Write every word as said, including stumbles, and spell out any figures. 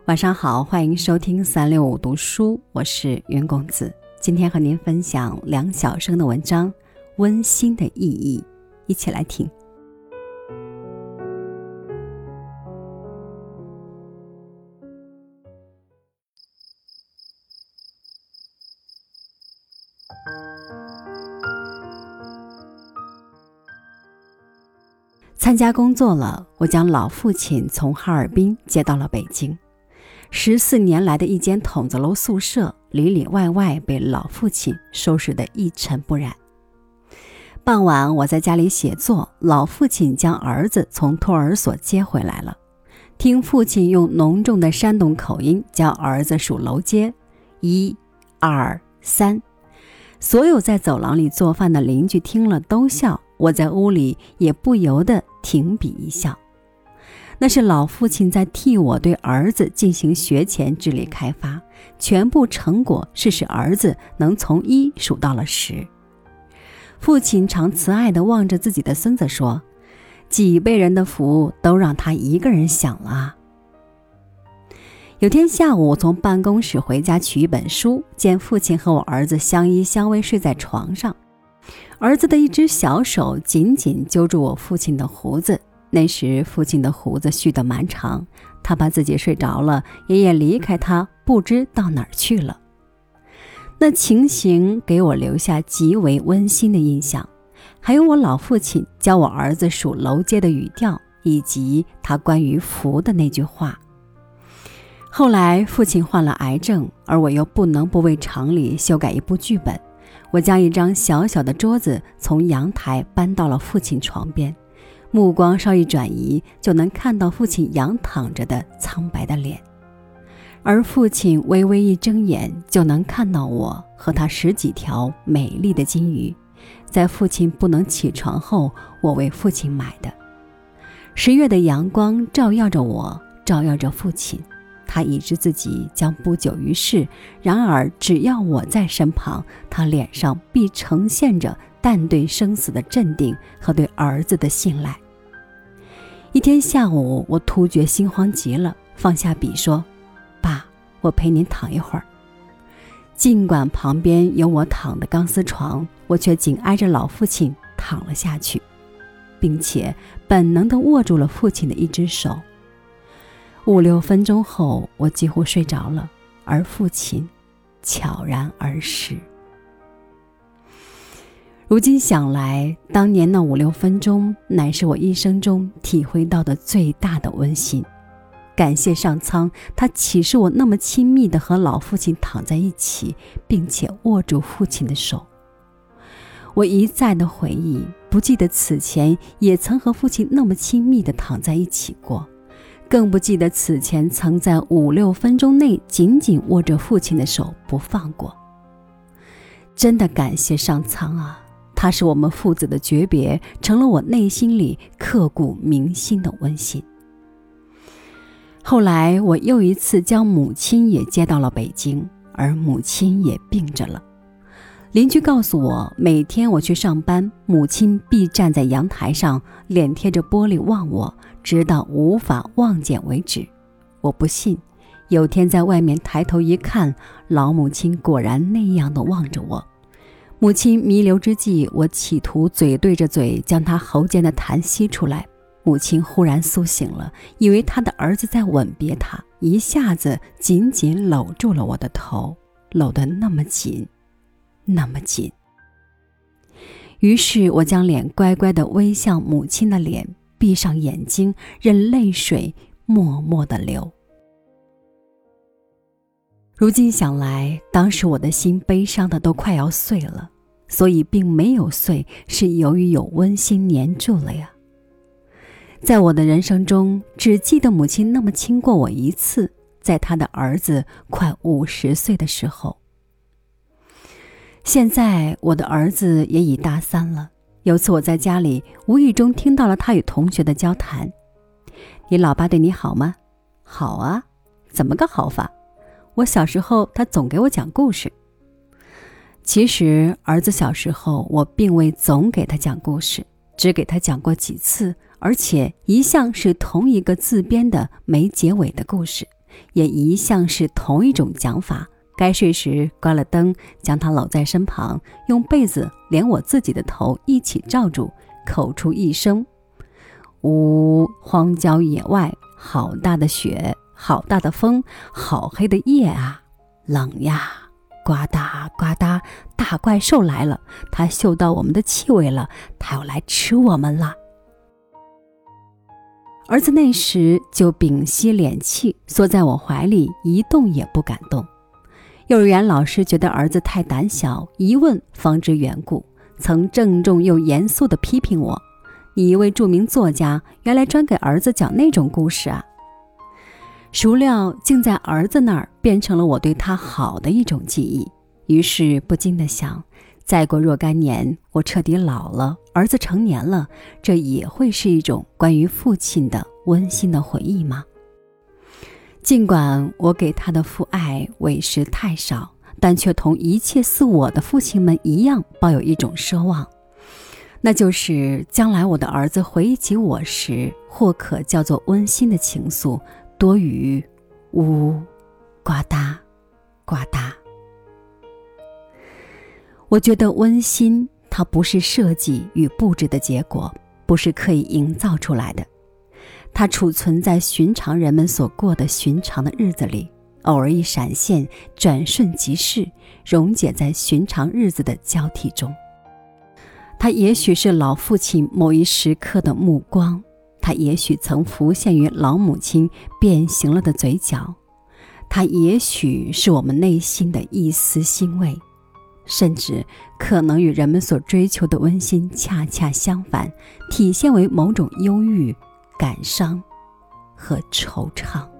晚上好，欢迎收听三六五读书，我是云公子。今天和您分享梁晓声的文章《温馨的意义》，一起来听。参加工作了，我将老父亲从哈尔滨接到了北京。十四年来的一间筒子楼宿舍，里里外外被老父亲收拾得一尘不染。傍晚我在家里写作，老父亲将儿子从托儿所接回来了。听父亲用浓重的山东口音教儿子数楼阶，一、二、三。所有在走廊里做饭的邻居听了都笑，我在屋里也不由得停笔一笑。那是老父亲在替我对儿子进行学前智力开发，全部成果是使儿子能从一数到了十。父亲常慈爱地望着自己的孙子说，几辈人的福都让他一个人享了啊。有天下午，我从办公室回家取一本书，见父亲和我儿子相依相偎睡在床上，儿子的一只小手紧紧揪住我父亲的胡子。那时父亲的胡子蓄得蛮长，他怕自己睡着了，爷爷离开他不知到哪儿去了。那情形给我留下极为温馨的印象，还有我老父亲教我儿子数楼阶的语调，以及他关于福的那句话。后来父亲患了癌症，而我又不能不为厂里修改一部剧本，我将一张小小的桌子从阳台搬到了父亲床边，目光稍一转移，就能看到父亲仰躺着的苍白的脸，而父亲微微一睁眼，就能看到我和他十几条美丽的金鱼，在父亲不能起床后，我为父亲买的。十月的阳光照耀着我，照耀着父亲，他已知自己将不久于世，然而只要我在身旁，他脸上必呈现着但对生死的镇定和对儿子的信赖。一天下午，我突觉心慌极了，放下笔说，爸，我陪您躺一会儿。尽管旁边有我躺的钢丝床，我却紧挨着老父亲躺了下去，并且本能地握住了父亲的一只手。五六分钟后，我几乎睡着了，而父亲悄然而逝。如今想来，当年那五六分钟乃是我一生中体会到的最大的温馨。感谢上苍，他启示我那么亲密地和老父亲躺在一起，并且握住父亲的手。我一再的回忆，不记得此前也曾和父亲那么亲密地躺在一起过，更不记得此前曾在五六分钟内紧紧握着父亲的手不放过。真的感谢上苍啊，他使我们父子的诀别成了我内心里刻骨铭心的温馨。后来我又一次将母亲也接到了北京，而母亲也病着了。邻居告诉我，每天我去上班，母亲必站在阳台上，脸贴着玻璃望我，直到无法望见为止。我不信，有天在外面抬头一看，老母亲果然那样地望着我。母亲弥留之际，我企图嘴对着嘴将她喉间的痰吸出来。母亲忽然苏醒了，以为她的儿子在吻别她，一下子紧紧搂住了我的头，搂得那么紧，那么紧。于是我将脸乖乖地微向母亲的脸，闭上眼睛，任泪水默默地流。如今想来，当时我的心悲伤的都快要碎了，所以并没有碎，是由于有温馨黏住了呀。在我的人生中，只记得母亲那么亲过我一次，在她的儿子快五十岁的时候。现在我的儿子也已大三了，有次我在家里无意中听到了他与同学的交谈。你老爸对你好吗？好啊。怎么个好法？我小时候他总给我讲故事。其实儿子小时候我并未总给他讲故事，只给他讲过几次，而且一向是同一个自编的没结尾的故事， 也一向是同一种讲法。该睡时关了灯，将他搂在身旁，用被子连我自己的头一起罩住，口出一声：呜！荒郊野外，好大的雪，好大的风，好黑的夜啊，冷呀！呱嗒呱嗒，大怪兽来了，它嗅到我们的气味了，它要来吃我们了。儿子那时就屏息敛气，缩在我怀里，一动也不敢动。幼儿园老师觉得儿子太胆小，一问方知缘故，曾郑重又严肃地批评我：你一位著名作家，原来专给儿子讲那种故事啊。孰料竟在儿子那儿变成了我对他好的一种记忆，于是不禁地想，再过若干年，我彻底老了，儿子成年了，这也会是一种关于父亲的温馨的回忆吗？尽管我给他的父爱委实太少，但却同一切似我的父亲们一样，抱有一种奢望，那就是将来我的儿子回忆起我时，或可叫做温馨的情愫多于呜呱嗒呱嗒。我觉得温馨它不是设计与布置的结果，不是刻意营造出来的，它储存在寻常人们所过的寻常的日子里，偶尔一闪现，转瞬即逝，溶解在寻常日子的交替中。它也许是老父亲某一时刻的目光，它也许曾浮现于老母亲变形了的嘴角，它也许是我们内心的一丝欣慰，甚至可能与人们所追求的温馨恰恰相反，体现为某种忧郁、感伤和惆怅。